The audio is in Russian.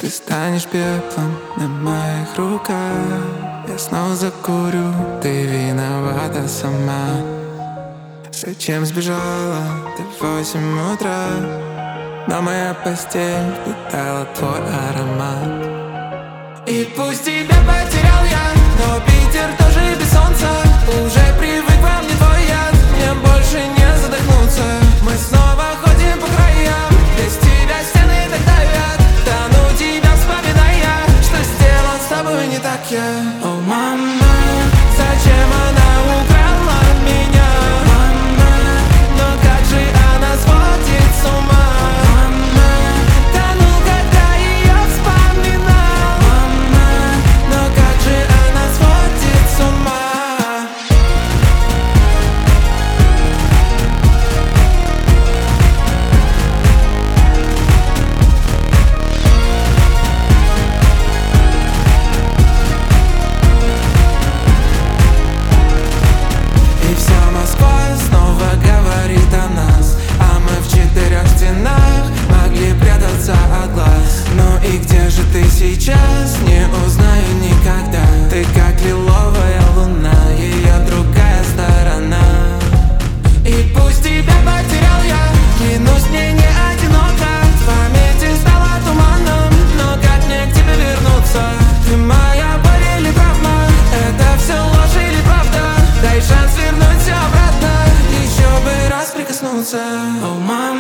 Ты станешь пеплом на моих руках. Я снова закурю, ты виновата сама. Зачем сбежала ты в 8 утра? Но моя постель впитала твой аромат. И пусть тебя потерял я, но Питер тоже без солнца. Уже привык во мне твой яд, мне больше не задохнуться. Мы снова ходим по краям, без тебя стены так давят. Тону тебя вспоминая, что сделал с тобой не так я. О, мама, зачем она украла меня? Мама, но как же она сводит с ума? Мама, тону, когда ее вспоминал. Мама, но как же она сводит с ума? И вся Москва снова говорит о нас, а мы в 4 стенах могли прятаться от глаз. Ну и где же ты сейчас? Не узнаю никогда. Ты как лиловая луна, ее другая сторона. И пусть тебя потерял я, клянусь, мне не одиноко. В памяти стало туманом, но как мне к тебе вернуться? Ты моя боль или травма? Это все ложь или правда? Дай шанс вернуть все обратно, еще бы раз прикоснуться. Oh,